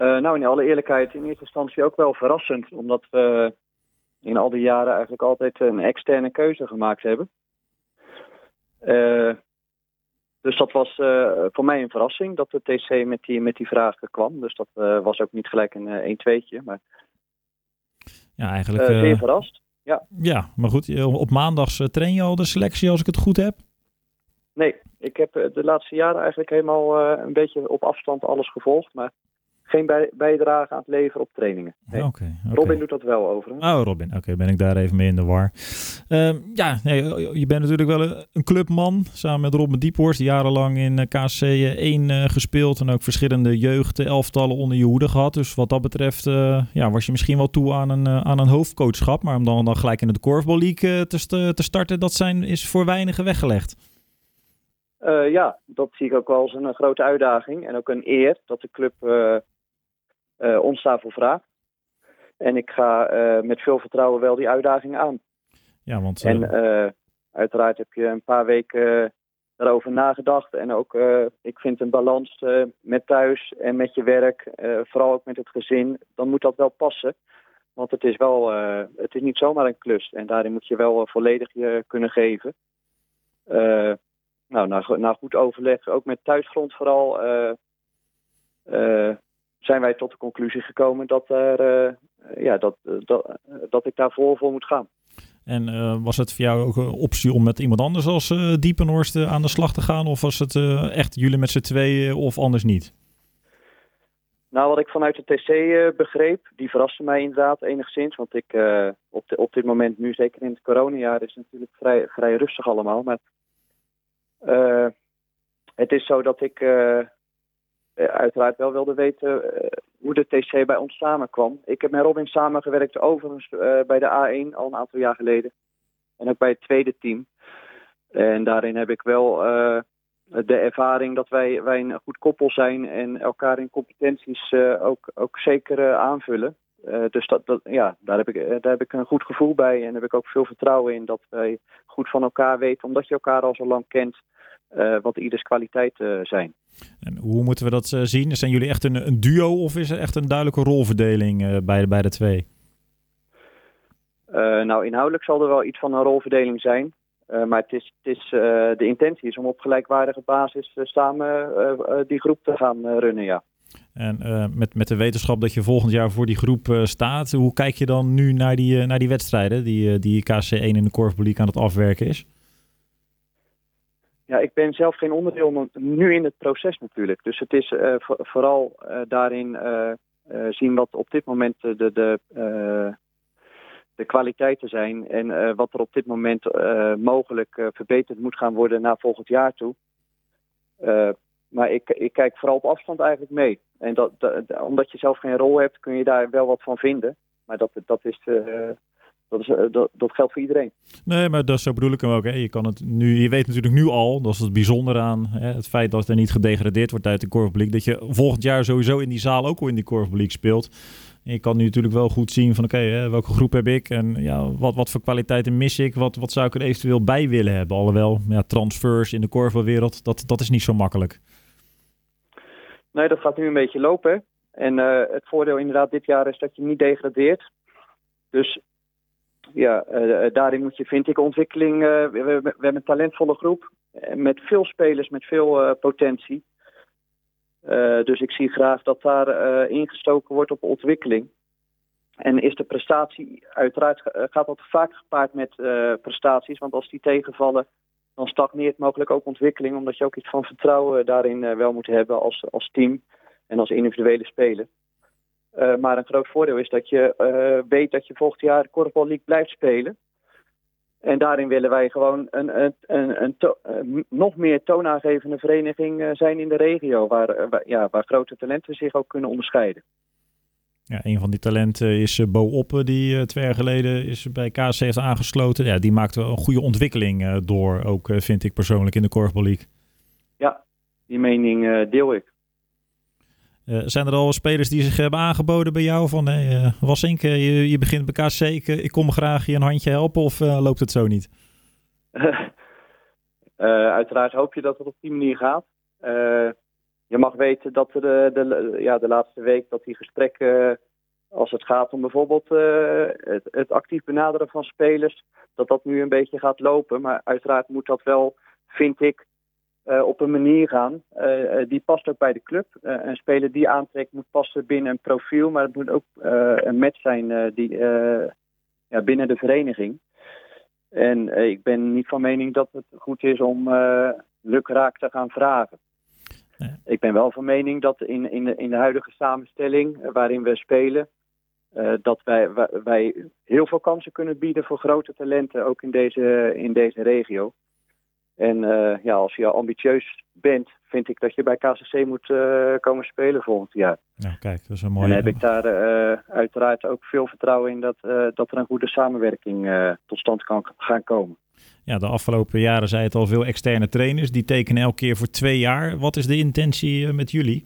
Nou, in alle eerlijkheid, in eerste instantie ook wel verrassend. Omdat we in al die jaren eigenlijk altijd een externe keuze gemaakt hebben. Dus dat was voor mij een verrassing dat de TC met die vraag kwam. Dus dat was ook niet gelijk een 1-2'tje. Maar Ja, eigenlijk... zeer verrast, ja. Ja, maar goed, op maandags train je al de selectie als ik het goed heb? Nee, ik heb de laatste jaren eigenlijk helemaal een beetje op afstand alles gevolgd. Maar geen bijdrage aan het leveren op trainingen. Nee. Okay. Robin doet dat wel overigens. Oh, Robin. Oké, ben ik daar even mee in de war. Je bent natuurlijk wel een clubman. Samen met Robin Diephorst. Jarenlang in KSC 1 gespeeld. En ook verschillende jeugdelftallen onder je hoede gehad. Dus wat dat betreft was je misschien wel toe aan een hoofdcoachschap. Maar om dan gelijk in de Korfbal League te starten, is voor weinigen weggelegd. Ja, dat zie ik ook wel als een grote uitdaging. En ook een eer dat de club ons daarvoor vraagt. En ik ga met veel vertrouwen wel die uitdaging aan. Ja, want... En uiteraard heb je een paar weken daarover nagedacht. En ook, ik vind een balans met thuis en met je werk, vooral ook met het gezin, dan moet dat wel passen. Want het is het is niet zomaar een klus. En daarin moet je wel volledig je kunnen geven. Na goed overleg, ook met thuisgrond vooral, zijn wij tot de conclusie gekomen dat ik daarvoor voor moet gaan. En was het voor jou ook een optie om met iemand anders als Diepenhorst aan de slag te gaan? Of was het echt jullie met z'n tweeën of anders niet? Nou, wat ik vanuit de TC begreep, die verraste mij inderdaad enigszins. Want ik op dit moment, nu zeker in het coronajaar, is het natuurlijk vrij rustig allemaal. Maar het is zo dat ik uiteraard wel wilde weten hoe de TC bij ons samenkwam. Ik heb met Robin samengewerkt overigens bij de A1 al een aantal jaar geleden. En ook bij het tweede team. En daarin heb ik wel de ervaring dat wij een goed koppel zijn en elkaar in competenties ook zeker aanvullen. Dus daar heb ik een goed gevoel bij en daar heb ik ook veel vertrouwen in dat wij goed van elkaar weten, omdat je elkaar al zo lang kent, wat ieders kwaliteiten zijn. En hoe moeten we dat zien? Zijn jullie echt een duo of is er echt een duidelijke rolverdeling bij de twee? Nou, inhoudelijk zal er wel iets van een rolverdeling zijn. Maar de intentie is om op gelijkwaardige basis samen die groep te gaan runnen, ja. En met de wetenschap dat je volgend jaar voor die groep staat, hoe kijk je dan nu naar die wedstrijden die KSC 1 in de Korfbal League aan het afwerken is? Ja, ik ben zelf geen onderdeel nu in het proces natuurlijk. Dus het is vooral daarin zien wat op dit moment de kwaliteiten zijn en wat er op dit moment mogelijk verbeterd moet gaan worden naar volgend jaar toe. Maar ik kijk vooral op afstand eigenlijk mee. En omdat je zelf geen rol hebt, kun je daar wel wat van vinden. Maar dat geldt voor iedereen. Nee, maar zo bedoel ik hem ook. Hè. Je weet natuurlijk nu al, dat is het bijzondere aan het feit dat er niet gedegradeerd wordt uit de Korfbal League, dat je volgend jaar sowieso in die zaal ook al in die Korfbal League speelt. En je kan nu natuurlijk wel goed zien van welke groep heb ik en ja, wat voor kwaliteiten mis ik, wat zou ik er eventueel bij willen hebben. Alhoewel, transfers in de korfbalwereld, dat is niet zo makkelijk. Nee, dat gaat nu een beetje lopen. En het voordeel inderdaad dit jaar is dat je niet degradeert. Dus ja, daarin vind ik ontwikkeling. We hebben een talentvolle groep met veel spelers, met veel potentie. Dus ik zie graag dat daar ingestoken wordt op ontwikkeling. En is de prestatie, uiteraard gaat dat vaak gepaard met prestaties. Want als die tegenvallen, dan stagneert mogelijk ook ontwikkeling. Omdat je ook iets van vertrouwen daarin wel moet hebben als team en als individuele speler. Maar een groot voordeel is dat je weet dat je volgend jaar de Korfbal League blijft spelen. En daarin willen wij gewoon een nog meer toonaangevende vereniging zijn in de regio. Waar grote talenten zich ook kunnen onderscheiden. Ja, een van die talenten is Bo Oppe, die 2 jaar geleden is bij KSC heeft aangesloten. Ja, die maakt wel een goede ontwikkeling door, ook vind ik persoonlijk, in de Korfbal League. Ja, die mening deel ik. Zijn er al spelers die zich hebben aangeboden bij jou? Van Wassink, je begint bij KSC, ik kom graag je een handje helpen, of loopt het zo niet? Uiteraard hoop je dat het op die manier gaat. je mag weten dat er de laatste week dat die gesprekken, als het gaat om bijvoorbeeld het actief benaderen van spelers, dat nu een beetje gaat lopen. Maar uiteraard moet dat wel, vind ik, op een manier gaan. Die past ook bij de club. Een speler die aantrekt moet passen binnen een profiel, maar het moet ook een match zijn die binnen de vereniging. En ik ben niet van mening dat het goed is om lukraak te gaan vragen. Nee. Ik ben wel van mening dat in de huidige samenstelling waarin we spelen, dat wij heel veel kansen kunnen bieden voor grote talenten, ook in deze regio. En als je ambitieus bent, vind ik dat je bij KCC moet komen spelen volgend jaar. Ja, kijk, dat is een mooie. En heb ik daar uiteraard ook veel vertrouwen in dat er een goede samenwerking tot stand kan gaan komen. Ja, de afgelopen jaren zei het al, veel externe trainers. Die tekenen elke keer voor 2 jaar. Wat is de intentie met jullie?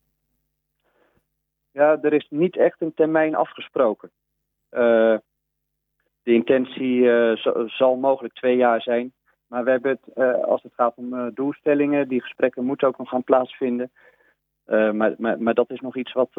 Ja, er is niet echt een termijn afgesproken. De intentie zal mogelijk 2 jaar zijn. Maar we hebben het, als het gaat om doelstellingen, die gesprekken moeten ook nog gaan plaatsvinden. Maar dat is nog iets wat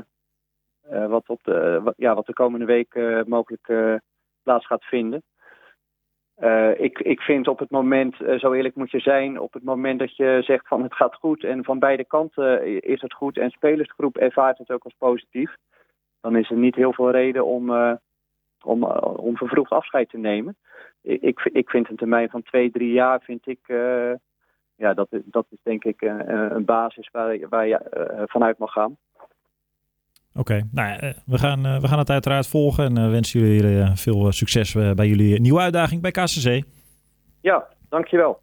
de komende week mogelijk plaats gaat vinden. Ik vind op het moment, zo eerlijk moet je zijn, op het moment dat je zegt van het gaat goed en van beide kanten is het goed en spelersgroep ervaart het ook als positief, dan is er niet heel veel reden om vervroegd afscheid te nemen. Ik vind een termijn van 2-3 jaar, vind ik, dat is denk ik een basis waar je vanuit mag gaan. Oké, we gaan het uiteraard volgen en wensen jullie veel succes bij jullie nieuwe uitdaging bij KCC. Ja, dankjewel.